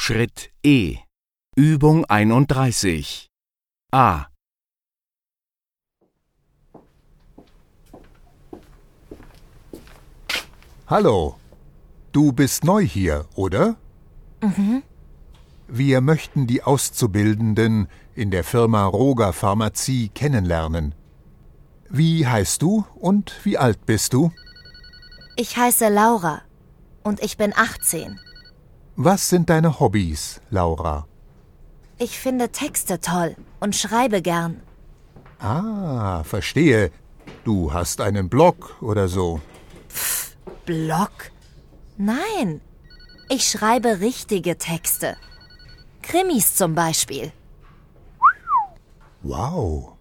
Schritt E. Übung 31. A. Hallo, du bist neu hier, oder? Mhm. Wir möchten die Auszubildenden in der Firma Roger Pharmazie kennenlernen. Wie heißt du und wie alt bist du? Ich heiße Laura und ich bin 18. Was sind deine Hobbys, Laura? Ich finde Texte toll und schreibe gern. Ah, verstehe. Du hast einen Blog oder so. Blog? Nein, ich schreibe richtige Texte. Krimis zum Beispiel. Wow.